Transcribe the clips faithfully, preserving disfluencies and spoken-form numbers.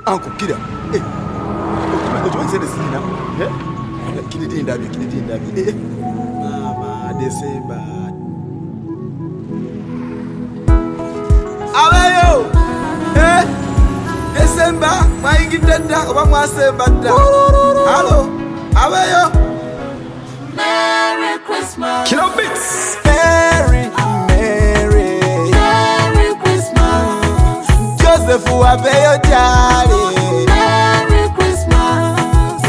Uncle Kida. Eh. What you say the scene now? Eh? Kid it in that, kid it in that. Eh. Mama, December. Awayo. Eh. December, why you get that? What was say but hello. Awayo. Merry Christmas. Kilo bits. Merry, Merry. Merry Christmas. Joseph Awayo Jali. Merry Christmas.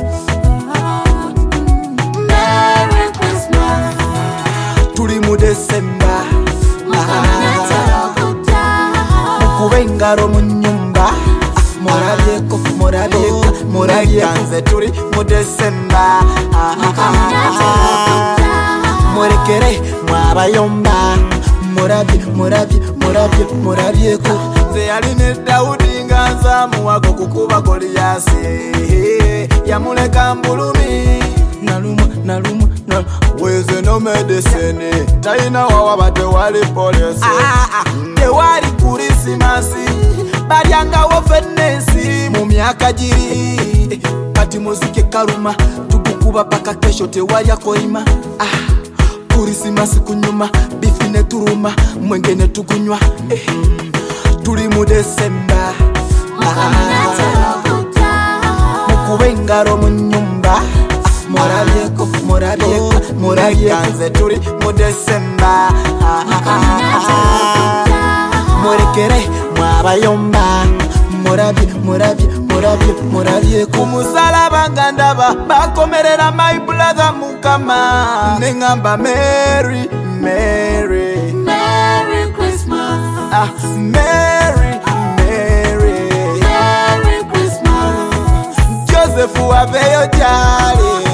Merry Christmas. Tuli mu December. Mukubengaro mu nyumba. Morabyeko, morabyeko, morabyeko. Tuli mu December. Murekere mwabayomba. Murabye, murabye, murabye, murabyeko. Nze yali ne Dawudi nga nzaamuwako kukuba Goliyasi. Yamuleka mbulumi. Nalumwa, nalumwa, nalumwa. Weze no medicine. Talina wawaba tewali polisi. Tewali Kurisimasi. Balyangawo fenesi. Mu myaka giri. Kati muzike kaluma. Tukukuba paka kesho tewali akoima. Kurisimasi kunyuma. Bifine turuma. Mwengene tukunywa. Tuli mu December. Mukubengaro mu nyumba. Morabyeko, morabyeko, morabyeko. Nze tuli mu December. Murekere mwabayomba. Murabye, murabye, murabye, murabyeko. Kumusalaba nga ndaba bakomerera my brother Mukama. Nengamba Merry, Merry. Merry Christmas. Ah, Merry, Merry. Merry Christmas. Joseph Awayo Jali.